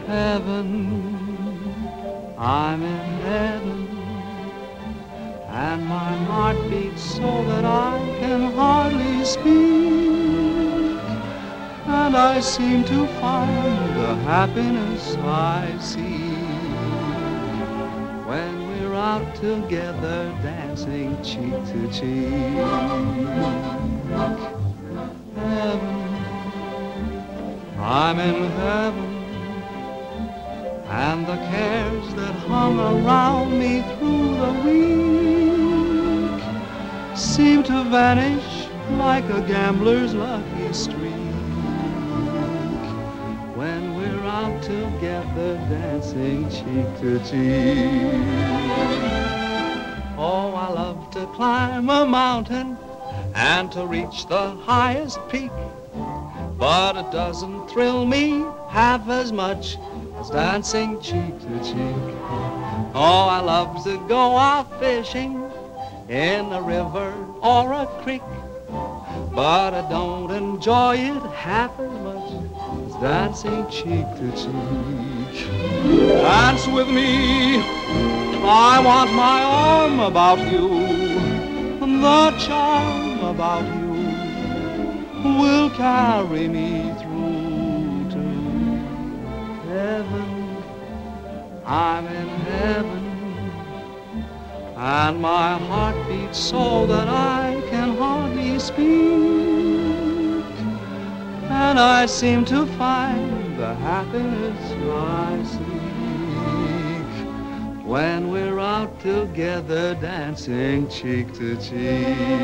Heaven, I'm in heaven, and my heart beats so that I can hardly speak, and I seem to find the happiness I seek when we're out together dancing cheek to cheek. Heaven, I'm in heaven, and the cares that hung around me through the week seem to vanish like a gambler's lucky streak when we're out together dancing cheek to cheek. Oh, I love to climb a mountain and to reach the highest peak, but it doesn't thrill me half as much as dancing cheek to cheek. Oh, I love to go out fishing in a river or a creek, but I don't enjoy it half as much as dancing cheek to cheek. Dance with me, I want my arm about you, the charm about you will carry me through to heaven. I'm in heaven, and my heart beats so that I can hardly speak, and I seem to find the happiness I seek when we're out together dancing cheek to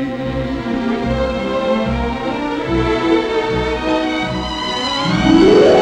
cheek.